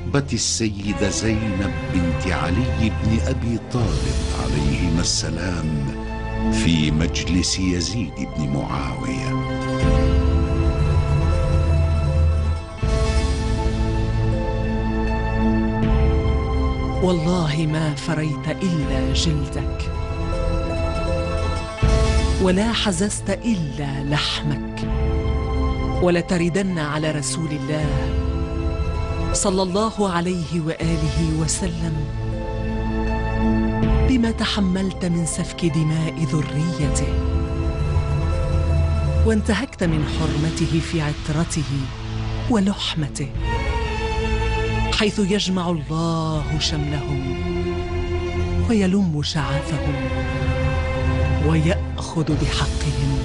خطبة السيدة زينب بنت علي بن أبي طالب عليهما السلام في مجلس يزيد بن معاوية. والله ما فريت إلا جلدك، ولا حززت إلا لحمك، ولتردن على رسول الله صلى الله عليه وآله وسلم بما تحملت من سفك دماء ذريته، وانتهكت من حرمته في عترته ولحمته، حيث يجمع الله شملهم ويلم شعاثهم ويأخذ بحقهم.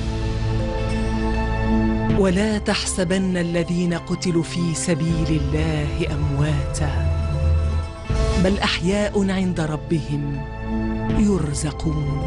ولا تحسبن الذين قتلوا في سبيل الله أمواتا، بل أحياء عند ربهم يرزقون.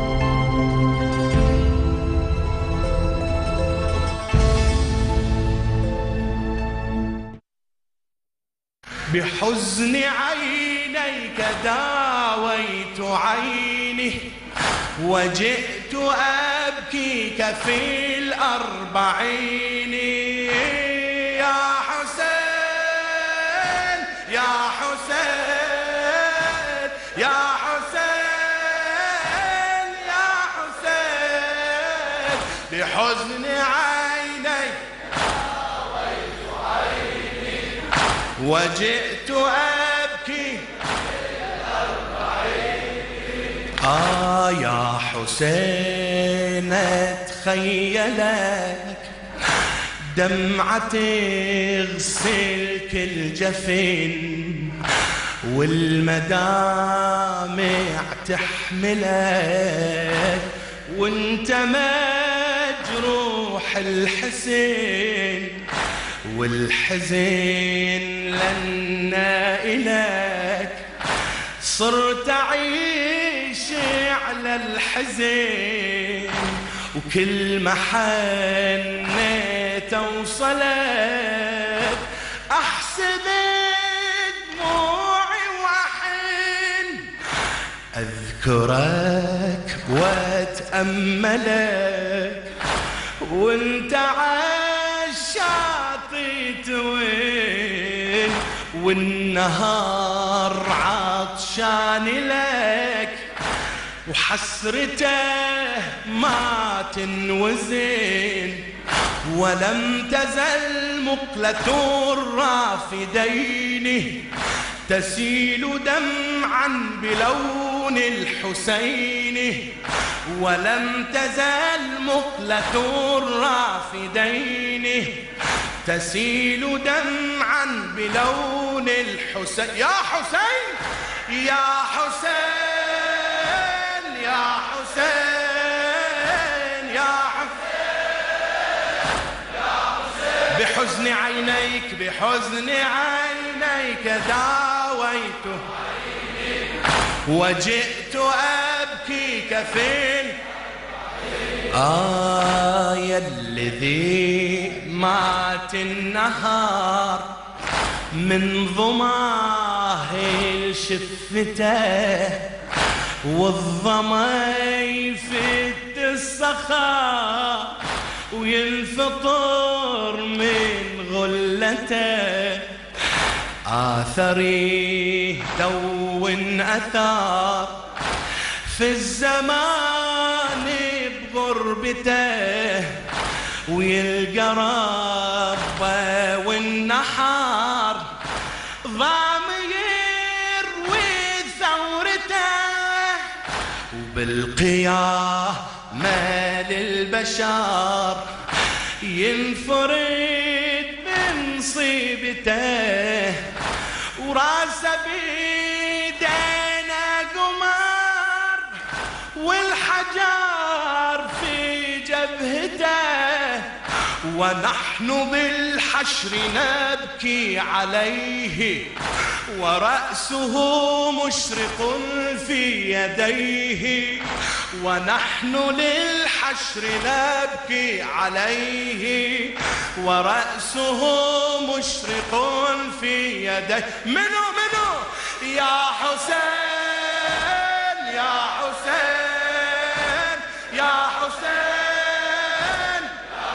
بحزن عينيك داويت عيني، وجئت أبكيك في الأربعين. يا حسين يا حسين يا حسين يا حسين، بحزن عيني داويت عيني، وجئت أبكي يا حسين اتخيلك دمعة تغسل كل جفن، والمدامع تحملك، وانت مجروح الحسين، والحزن لنا إلك، صرت أعيش على الحزن، وكل ما حنيت أوصلك، أحسب دموعي وأحن، أذكرك وأتأملك، وانت عالشاطئ توين، والنهار عطشان لك، وحسرته ما تنوزن، ولم تزل مقلة الرافدين تسيل دمعا بلون الحسين، ولم تزل مقلة الرافدين تسيل دمعا بلون الحسين. يا حسين يا حسين يا حسين يا حسين، بحزن عينيك بحزن عينيك داويته، وجئت أبكيك في يا الذي مات النهار من ضماه شفته، والظما يفت الصخا وينفطر من غلته، آثري دون أثار في الزمان بغربته، ويلقى ربه والنحار ضامير وثورته، وبالقيامة للبشر ينفرد بمصيبته، وراسه بيدينا قمر، والحجر في جبهته، ونحن بالحشر نبكي عليه ورأسه مشرق في يديه. ونحن للحشر نبكي عليه ورأسه مشرق في يديه. منو يا حسين يا حسين يا حسين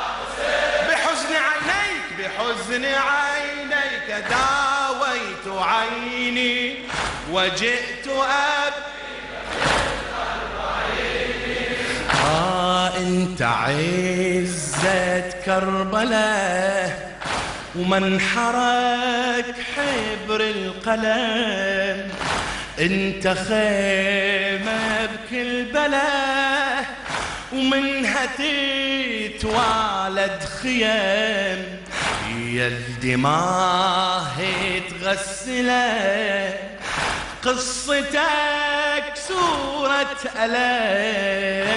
بحزن عينيك داويت عيني وجئت انت عزة كربلاء ومنحرك حبر القلم. انت خيمة بكل بلا ومنها تتوالد خيام. يا الدماء تغسله قصتك سورة ألم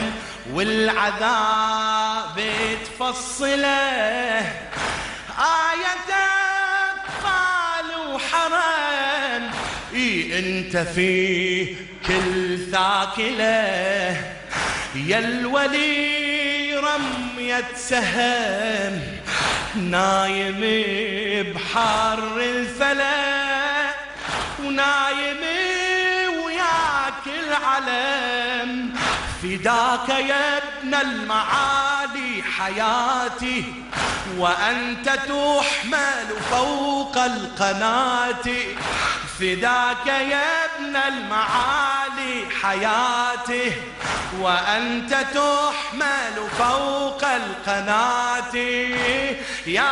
والعذاب تفصله آية أطفال وحرام. انت في كل ثاكله يا الولي رمية سهم نايم بحر الفلا ونايم وياك العلم. فداك يا ابن المعالي حياتي وأنت تحمل فوق القناة. فداك يا ابن المعالي حياتي وأنت تحمل فوق القناة. يا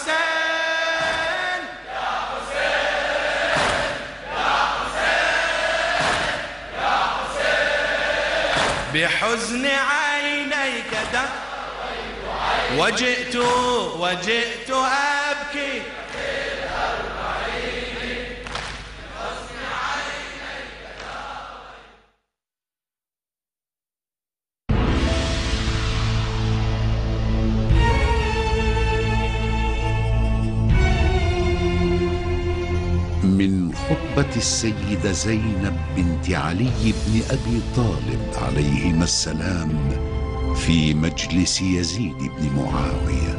حسين يا حسين يا حسين يا حسين بحزن عينيك وجئت أبكي من خطبة السيدة زينب بنت علي بن أبي طالب عليهما السلام في مجلس يزيد بن معاوية.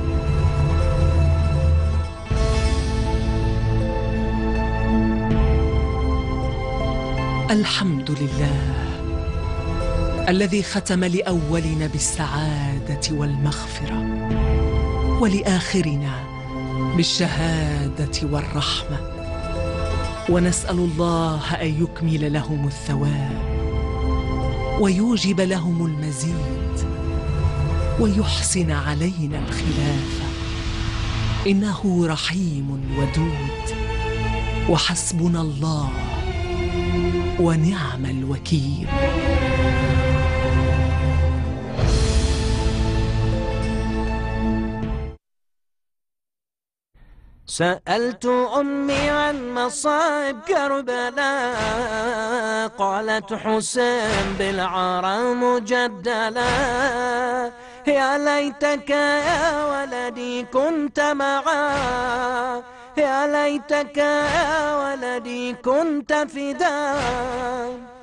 الحمد لله الذي ختم لأولنا بالسعادة والمغفرة ولآخرنا بالشهادة والرحمة. ونسأل الله أن يكمل لهم الثواب ويوجب لهم المزيد ويحسن علينا الخلافة. إنه رحيم ودود وحسبنا الله ونعم الوكيل. سألت أمي عن مصائب كربلاء قالت حسين بالعرى مجدلا. يا ليتك يا ولدي كنت معا يا ليتك يا ولدي كنت فداء.